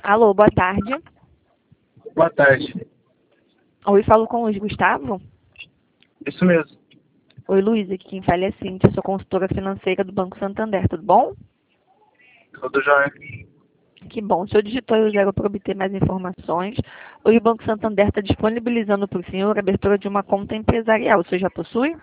Alô, boa tarde. Boa tarde. Oi, falo com o Luiz Gustavo. Isso mesmo. Oi, Luiz, aqui quem fala é a Cíntia, sou consultora financeira do Banco Santander, tudo bom? Tudo jóia. Que bom, o senhor digitou aí o zero para obter mais informações. Hoje o Banco Santander está disponibilizando para o senhor a abertura de uma conta empresarial. O senhor já possui?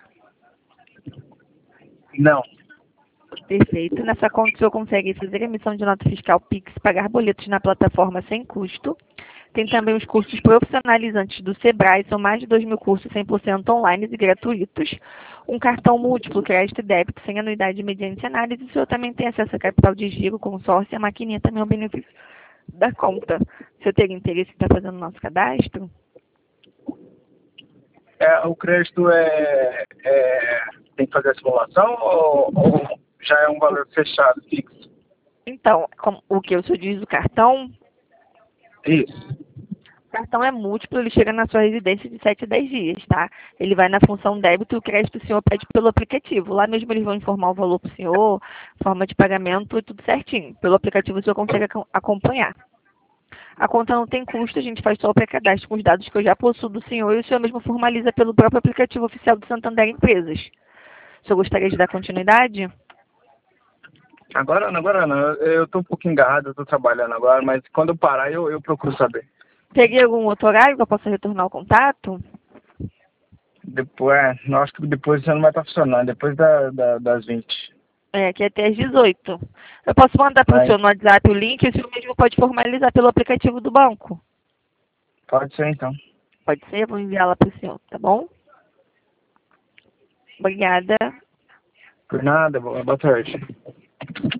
Não. Perfeito. Nessa conta o senhor consegue fazer emissão de nota fiscal Pix, pagar boletos na plataforma sem custo. Tem também os cursos profissionalizantes do Sebrae, são mais de 2.000 cursos 100% online e gratuitos. Um cartão múltiplo, crédito e débito, sem anuidade mediante análise. O senhor também tem acesso a capital de giro, consórcio e a maquininha também é um benefício da conta. O senhor teria interesse em estar fazendo o nosso cadastro? O crédito tem que fazer a simulação ou já é um valor fechado, fixo? Então, o que o senhor diz do cartão? Isso. O cartão é múltiplo, ele chega na sua residência de 7 a 10 dias, tá? Ele vai na função débito e o crédito o senhor pede pelo aplicativo. Lá mesmo eles vão informar o valor para o senhor, forma de pagamento e tudo certinho. Pelo aplicativo o senhor consegue acompanhar. A conta não tem custo, a gente faz só o pré-cadastro com os dados que eu já possuo do senhor e o senhor mesmo formaliza pelo próprio aplicativo oficial do Santander Empresas. O senhor gostaria de dar continuidade? Agora não. Eu tô um pouco engarrado, eu tô trabalhando agora, mas quando eu parar eu procuro saber. Teria algum outro horário que eu possa retornar o contato? Depois, não, acho que depois você não vai estar funcionando, depois das 20. Que é até às 18. Eu posso mandar para o Aí, senhor no WhatsApp o link e o senhor mesmo pode formalizar pelo aplicativo do banco. pode ser então. Pode ser? Vou enviar lá para o senhor, tá bom? Obrigada. Por nada, boa tarde.